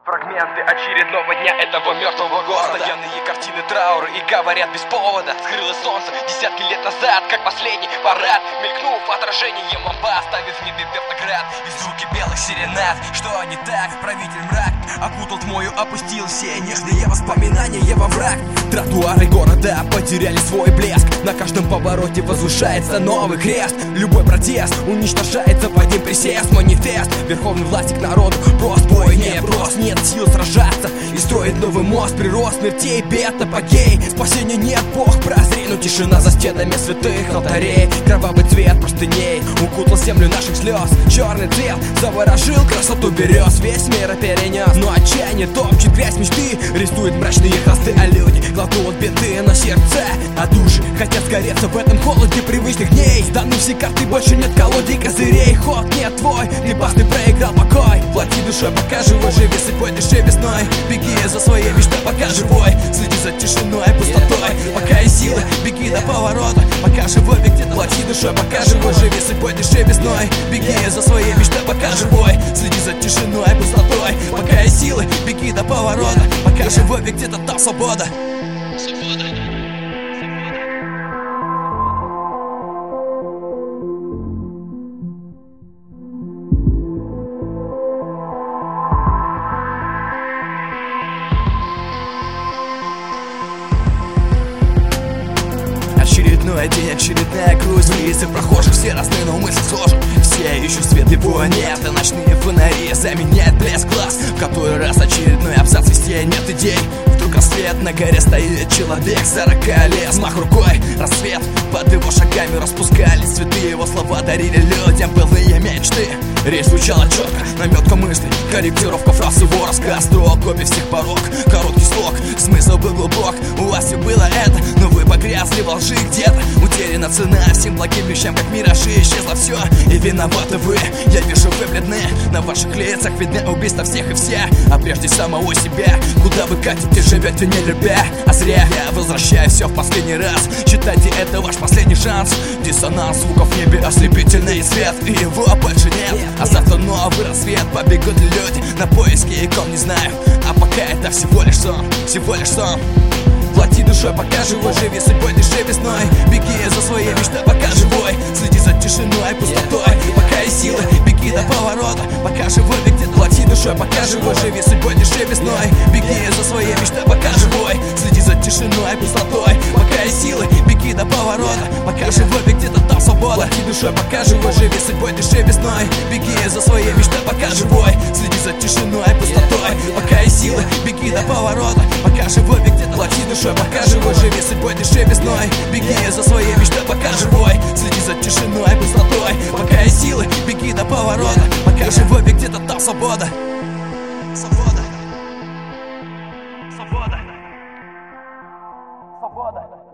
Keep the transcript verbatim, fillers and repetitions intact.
Фрагменты очередного дня этого мертвого города. Постоянные картины траура и говорят без повода. Скрылось солнце десятки лет назад, как последний парад. Мелькнув отражением лампа, ставит в небе Петроград. И звуки белых сиренад. Что не так? Правитель мрак окутал тьмою, опустил все нежные воспоминания во враг. Тротуары города потеряли свой блеск. На каждом повороте возвышается новый крест. Любой протест уничтожается в один присест. Манифест верховной власти к народу. Прост бой, не прост, нет сил сражаться и строить новый мост. Прирост смертей, бед, апогей. Спасения нет, Бог прозри. Но тишина за стенами святых алтарей. Кровавый цвет простыней укутал землю наших слез. Черный цвет заворожил красоту берез. Весь мир перенес, но отчаяние топчет грязь мечты. Рисует мрачные хосты, а люди глотнут беды на сердце. А души хотят сгореться в этом холоде привычных дней. Сданы все карты, больше нет колоды козырей. Ход не твой, либо ты проиграл покой. Плати душой, пока живой, живи судьбой, дыши весной. Беги за своей мечтой, пока живой. Следи за тишиной, пустотой, пока есть силы. Беги до поворота, пока живой, ведь где-то. Плати душой, пока живой, живи судьбой, дыши весной. Беги за своей мечтой, пока живой. Следи за тишиной, пустотой, пока есть силы. Беги до поворота, пока живой, ведь где-то там свобода. Свобода. Очередной день, очередная грусть. Лица прохожих все разные, но мысли схожи. Все ищут свет, его нет. И ночные фонари заменяют блеск глаз. В который раз очередной абзац вести нет идей. Вдруг рассвет, на горе стоит человек сорока лет. Взмах рукой, рассвет. Под его шагами распускались цветы. Его слова дарили людям былые мечты. Речь звучала четко, наметка мыслей. Корректировка фраз, его рассказ. Строк, копия всех порог, короткий слог. Смысл был глубок, у вас все было это. Но вы погрязли во лжи где-то. Утеряна цена всем благим вещам, как миражи. Исчезло все, и виноваты вы. Я вижу, вы бледны. На ваших лицах видны убийства всех и вся. А прежде самого себя. Куда вы катите, живете не любя. А зря я возвращаю все в последний раз. Считайте, это ваш последний шанс. Диссонанс звуков в небе, ослепительный свет. И его больше нет. А завтра новый рассвет. Побегут люди на поиски икон, не знаю. А пока это всего лишь сон, всего лишь сон. Плати душой, пока живой, живи судьбой, дыши весной. Беги за своей мечтой, пока живой. Следи за тишиной, пустотой, пока есть силы. Беги до поворота, пока живой, ведь где-то. Плати душой, пока живой, живи судьбой, дыши весной. Беги за своей мечтой, пока живой. Следи за тишиной, пустотой, пока есть силы. Беги до поворота, пока живой, ведь где-то там свобода. Плати душой, пока живой, живи судьбой, дыши весной. Беги за своей мечтой, пока живой. Следи за тишиной, пустотой, пока есть силы. Беги до поворота, пока живой, ведь где-то. Плати душой, пока живой, живи судьбой, дыши весной. Беги за своей мечтой, пока живой. Следи за тишиной, пустотой, пока есть силы. Беги до поворота, пока живой, ведь где-то там свобода. Свобода. Свобода. Свобода.